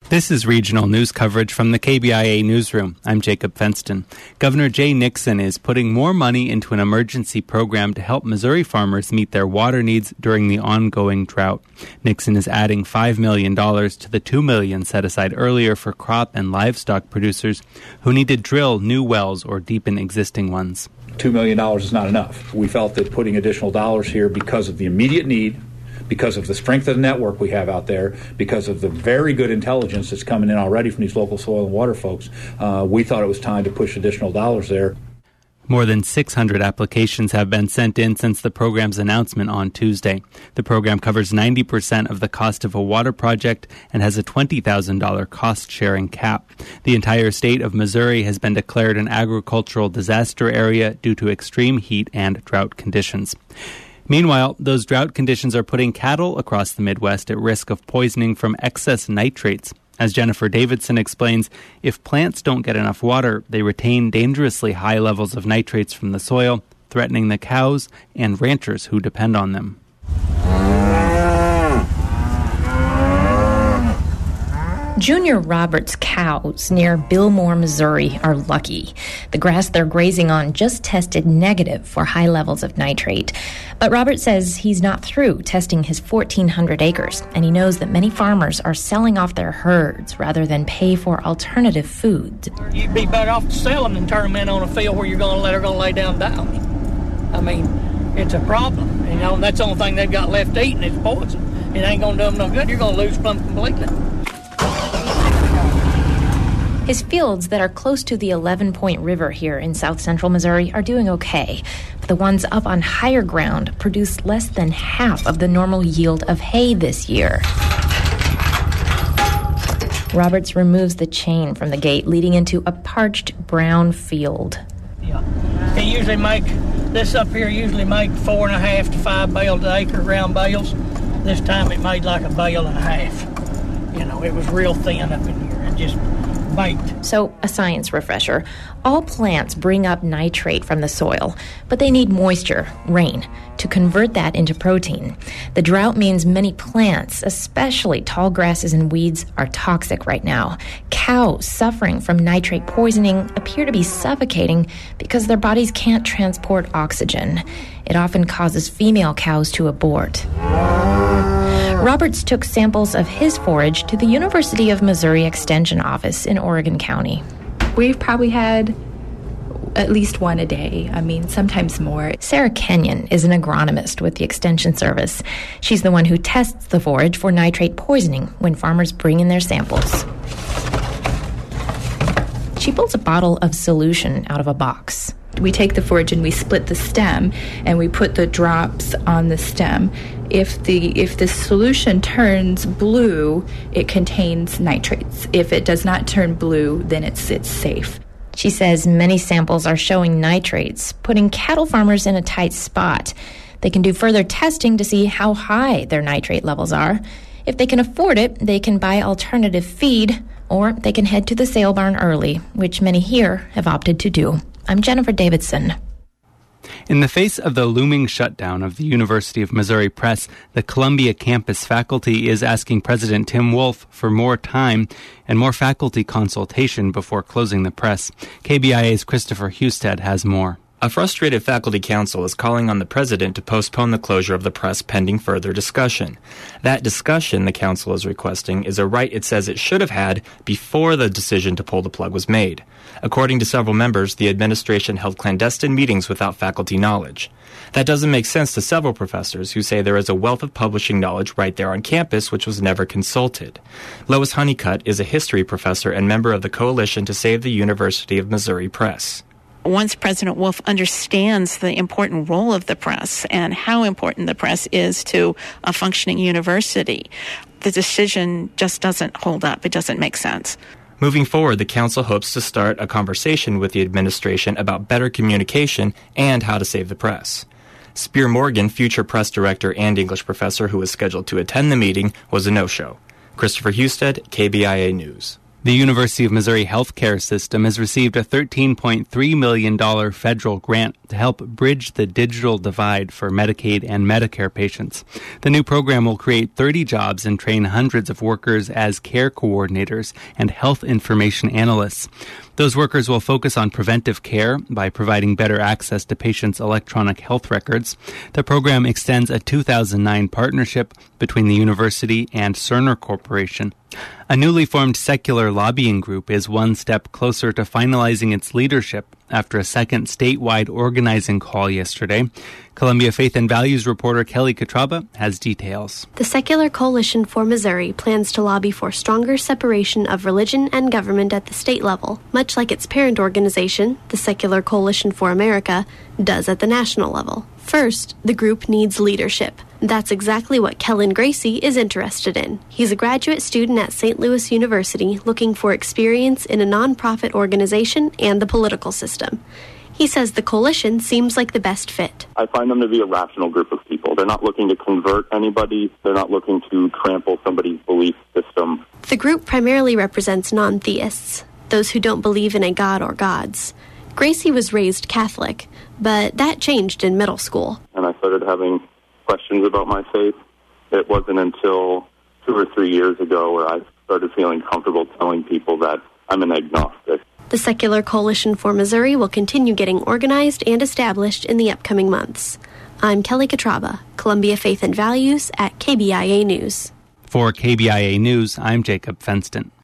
This is regional news coverage from the KBIA newsroom. I'm Jacob Fenston. Governor Jay Nixon is putting more money into an emergency program to help Missouri farmers meet their water needs during the ongoing drought. Nixon is adding $5 million to the $2 million set aside earlier for crop and livestock producers who need to drill new wells or deepen existing ones. $2 million is not enough. We felt that putting additional dollars here because of the immediate need, because of the strength of the network we have out there, because of the very good intelligence that's coming in already from these local soil and water folks, we thought it was time to push additional dollars there. More than 600 applications have been sent in since the program's announcement on Tuesday. The program covers 90% of the cost of a water project and has a $20,000 cost-sharing cap. The entire state of Missouri has been declared an agricultural disaster area due to extreme heat and drought conditions. Meanwhile, those drought conditions are putting cattle across the Midwest at risk of poisoning from excess nitrates. As Jennifer Davidson explains, if plants don't get enough water, they retain dangerously high levels of nitrates from the soil, threatening the cows and ranchers who depend on them. Junior Roberts cows near Billmore, Missouri are lucky. The grass they're grazing on just tested negative for high levels of nitrate. But Roberts says he's not through testing his 1,400 acres, and he knows that many farmers are selling off their herds rather than pay for alternative food. You'd be better off to sell them than turn them in on a field where you're going to let her lay down and die. I mean, it's a problem. You know, that's the only thing they've got left eating is poison. It ain't going to do them no good. You're going to lose them completely. His fields that are close to the 11-Point River here in south central Missouri are doing okay. But the ones up on higher ground produce less than half of the normal yield of hay this year. Roberts removes the chain from the gate leading into a parched brown field. Yeah. He usually this up here usually make 4.5 to 5 bales an acre, round bales. This time it made like a bale and a half. You know, it was real thin up in here. It just baked. So, a science refresher. All plants bring up nitrate from the soil, but they need moisture, rain, to convert that into protein. The drought means many plants, especially tall grasses and weeds, are toxic right now. Cows suffering from nitrate poisoning appear to be suffocating because their bodies can't transport oxygen. It often causes female cows to abort. Roberts took samples of his forage to the University of Missouri Extension office in Oregon County. We've probably had at least one a day. I mean, sometimes more. Sarah Kenyon is an agronomist with the Extension Service. She's the one who tests the forage for nitrate poisoning when farmers bring in their samples. She pulls a bottle of solution out of a box. We take the forage and we split the stem and we put the drops on the stem. If the solution turns blue, it contains nitrates. If it does not turn blue, then it's safe. She says many samples are showing nitrates, putting cattle farmers in a tight spot. They can do further testing to see how high their nitrate levels are. If they can afford it, they can buy alternative feed, or they can head to the sale barn early, which many here have opted to do. I'm Jennifer Davidson. In the face of the looming shutdown of the University of Missouri Press, the Columbia campus faculty is asking President Tim Wolf for more time and more faculty consultation before closing the press. KBIA's Christopher Husted has more. A frustrated faculty council is calling on the president to postpone the closure of the press pending further discussion. That discussion, the council is requesting, is a right it says it should have had before the decision to pull the plug was made. According to several members, the administration held clandestine meetings without faculty knowledge. That doesn't make sense to several professors who say there is a wealth of publishing knowledge right there on campus which was never consulted. Lois Honeycutt is a history professor and member of the Coalition to Save the University of Missouri Press. Once President Wolf understands the important role of the press and how important the press is to a functioning university, the decision just doesn't hold up. It doesn't make sense. Moving forward, the council hopes to start a conversation with the administration about better communication and how to save the press. Spear Morgan, future press director and English professor who was scheduled to attend the meeting, was a no-show. Christopher Husted, KBIA News. The University of Missouri healthcare system has received a $13.3 million federal grant to help bridge the digital divide for Medicaid and Medicare patients. The new program will create 30 jobs and train hundreds of workers as care coordinators and health information analysts. Those workers will focus on preventive care by providing better access to patients' electronic health records. The program extends a 2009 partnership between the university and Cerner Corporation. A newly formed secular lobbying group is one step closer to finalizing its leadership after a second statewide organizing call yesterday. Columbia Faith and Values reporter Kelly Katraba has details. The Secular Coalition for Missouri plans to lobby for stronger separation of religion and government at the state level, much like its parent organization, the Secular Coalition for America, does at the national level. First, the group needs leadership. That's exactly what Kellen Gracie is interested in. He's a graduate student at St. Louis University looking for experience in a nonprofit organization and the political system. He says the coalition seems like the best fit. I find them to be a rational group of people. They're not looking to convert anybody. They're not looking to trample somebody's belief system. The group primarily represents non-theists, those who don't believe in a god or gods. Gracie was raised Catholic, but that changed in middle school. And I started having questions about my faith. It wasn't until 2 or 3 years ago where I started feeling comfortable telling people that I'm an agnostic. The Secular Coalition for Missouri will continue getting organized and established in the upcoming months. I'm Kelly Katraba, Columbia Faith and Values at KBIA News. For KBIA News, I'm Jacob Fenston.